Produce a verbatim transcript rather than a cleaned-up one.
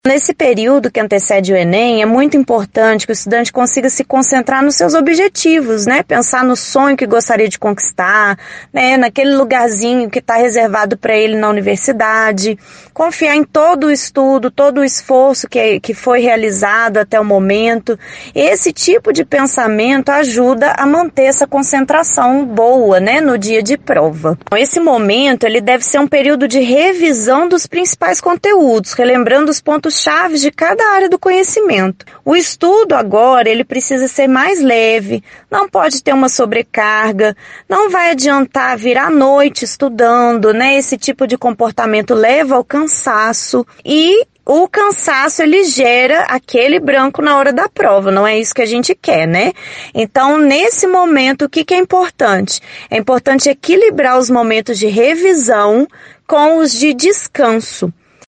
Nesse período que antecede o Enem, é muito importante que o estudante consiga se concentrar nos seus objetivos, né? Pensar no sonho que gostaria de conquistar, né? Naquele lugarzinho que está reservado para ele na universidade. Confiar em todo o estudo, todo o esforço que, que foi realizado até o momento. Esse tipo de pensamento ajuda a manter essa concentração boa, né? No dia de prova. Esse momento, ele deve ser um período de revisão dos principais conteúdos, relembrando os pontos chaves de cada área do conhecimento. O estudo agora, ele precisa ser mais leve, não pode ter uma sobrecarga, não vai adiantar virar à noite estudando, né? Esse tipo de comportamento leva ao cansaço e o cansaço, ele gera aquele branco na hora da prova, não é isso que a gente quer, né? Então, nesse momento, o que que é importante? É importante equilibrar os momentos de revisão com os de descanso.